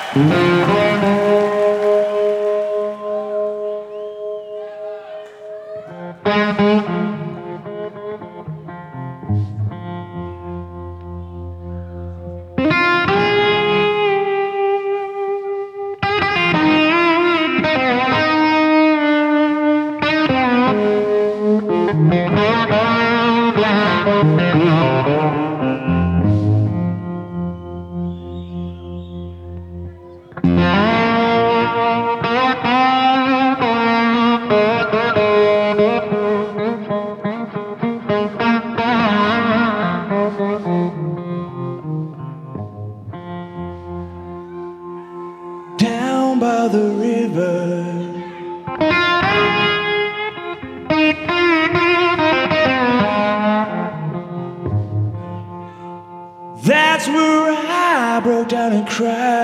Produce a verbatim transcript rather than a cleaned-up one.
Down by the river, that's where I broke down and cried.